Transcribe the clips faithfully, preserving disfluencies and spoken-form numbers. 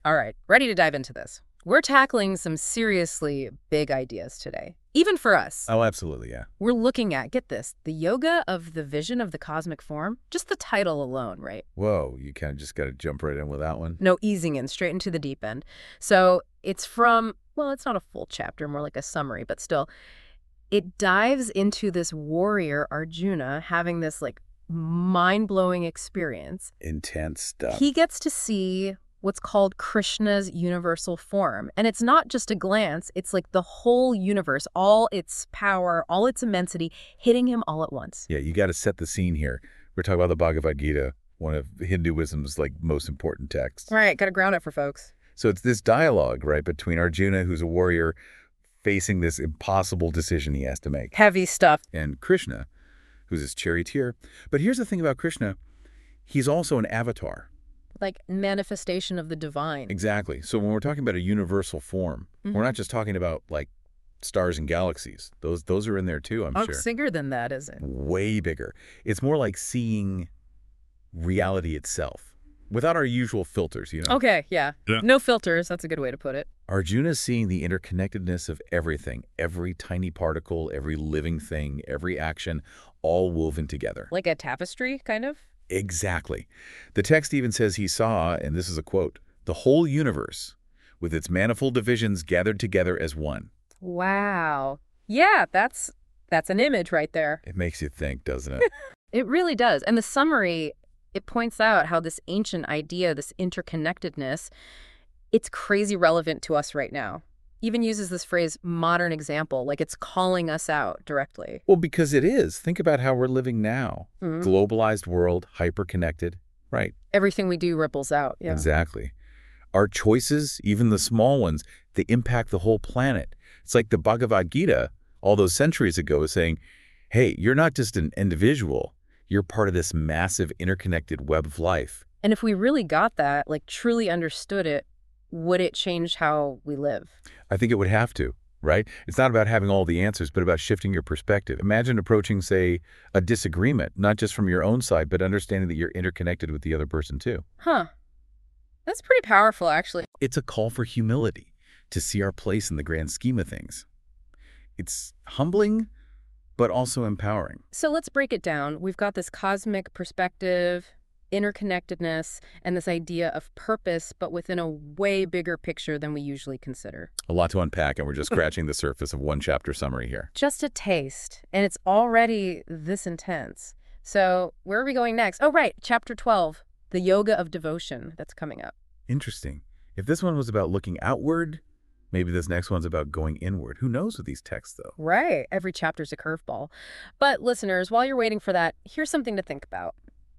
All right, ready to dive into this. We're tackling some seriously big ideas today, even for us. Oh, absolutely, yeah. We're looking at, get this, the yoga of the vision of the cosmic form. Just the title alone, right? Whoa, you kind of just got to jump right in with that one. No easing in, straight into the deep end. So it's from, well, it's not a full chapter, more like a summary, but still, it dives into this warrior, Arjuna, having this like mind-blowing experience. Intense stuff. He gets to see what's called Krishna's universal form. And it's not just a glance, it's like the whole universe, all its power, all its immensity, hitting him all at once. Yeah, you got to set the scene here. We're talking about the Bhagavad Gita, one of Hinduism's like most important texts. Right, gotta ground it for folks. So it's this dialogue, right, between Arjuna, who's a warrior, facing this impossible decision he has to make, Heavy stuff. and Krishna, who's his charioteer. But here's the thing about Krishna. He's also an avatar. Like manifestation of the divine. Exactly. So when we're talking about a universal form, Mhm. we're not just talking about like stars and galaxies. Those those are in there too, I'm Oh, sure. bigger than that, is it? Way bigger. It's more like seeing reality itself without our usual filters, you know. Okay, yeah. Yeah. No filters, that's a good way to put it. Arjuna's seeing the interconnectedness of everything, every tiny particle, every living thing, every action, all woven together. Like a tapestry, kind of? Exactly. The text even says he saw, and this is a quote, the whole universe with its manifold divisions gathered together as one. Wow. Yeah, that's that's an image right there. It makes you think, doesn't it? It really does. And the summary, it points out how this ancient idea, this interconnectedness, it's crazy relevant to us right now. Even uses this phrase, modern example, like it's calling us out directly. Well, because it is. Think about how we're living now. Mhm. Globalized world, hyper-connected. Right. Everything we do ripples out. Yeah. Exactly. Our choices, even the small ones, they impact the whole planet. It's like the Bhagavad Gita, all those centuries ago, is saying, hey, you're not just an individual. You're part of this massive interconnected web of life. And if we really got that, like truly understood it, would it change how we live? I think it would have to, right? It's not about having all the answers, but about shifting your perspective. Imagine approaching, say, a disagreement, not just from your own side, but understanding that you're interconnected with the other person too. Huh. That's pretty powerful, actually. It's a call for humility, to see our place in the grand scheme of things. It's humbling, but also empowering. So let's break it down. We've got this cosmic perspective, interconnectedness, and this idea of purpose, but within a way bigger picture than we usually consider. A lot to unpack, and we're just scratching the surface of one chapter summary here. Just a taste, and it's already this intense. So where are we going next? Oh, right, chapter twelve, the yoga of devotion that's coming up. Interesting. If this one was about looking outward, maybe this next one's about going inward. Who knows with these texts, though? Right, every chapter's a curveball. But listeners, while you're waiting for that, here's something to think about.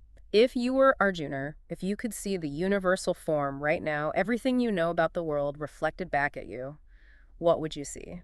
If you were Arjuna, if you could see the universal form right now, everything you know about the world reflected back at you, what would you see?